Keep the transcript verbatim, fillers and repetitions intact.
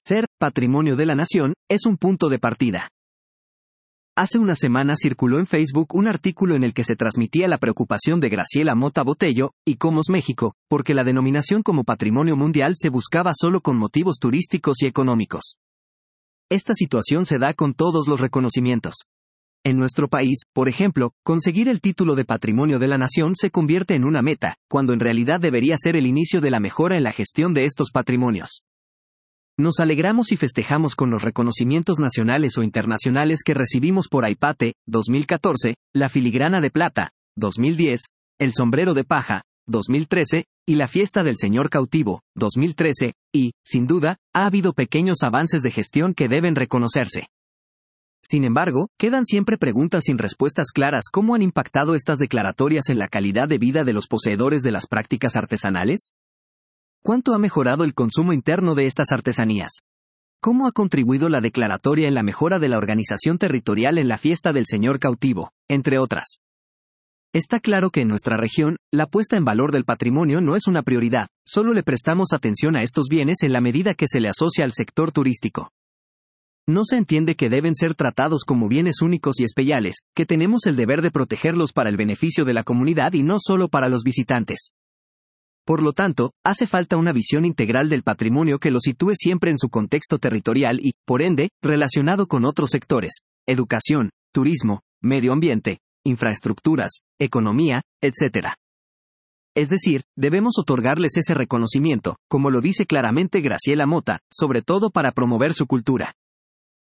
Ser patrimonio de la nación es un punto de partida. Hace una semana circuló en Facebook un artículo en el que se transmitía la preocupación de Graciela Mota Botello, y Comos México, porque la denominación como patrimonio mundial se buscaba solo con motivos turísticos y económicos. Esta situación se da con todos los reconocimientos. En nuestro país, por ejemplo, conseguir el título de Patrimonio de la Nación se convierte en una meta, cuando en realidad debería ser el inicio de la mejora en la gestión de estos patrimonios. Nos alegramos y festejamos con los reconocimientos nacionales o internacionales que recibimos por Aipate, dos mil catorce, la Filigrana de Plata, dos mil diez, el Sombrero de Paja, dos mil trece, y la Fiesta del Señor Cautivo, dos mil trece, y, sin duda, ha habido pequeños avances de gestión que deben reconocerse. Sin embargo, quedan siempre preguntas sin respuestas claras. ¿Cómo han impactado estas declaratorias en la calidad de vida de los poseedores de las prácticas artesanales? ¿Cuánto ha mejorado el consumo interno de estas artesanías? ¿Cómo ha contribuido la declaratoria en la mejora de la organización territorial en la Fiesta del Señor Cautivo, entre otras? Está claro que en nuestra región, la puesta en valor del patrimonio no es una prioridad, solo le prestamos atención a estos bienes en la medida que se le asocia al sector turístico. No se entiende que deben ser tratados como bienes únicos y especiales, que tenemos el deber de protegerlos para el beneficio de la comunidad y no solo para los visitantes. Por lo tanto, hace falta una visión integral del patrimonio que lo sitúe siempre en su contexto territorial y, por ende, relacionado con otros sectores: educación, turismo, medio ambiente, infraestructuras, economía, etcétera. Es decir, debemos otorgarles ese reconocimiento, como lo dice claramente Graciela Mota, sobre todo para promover su cultura.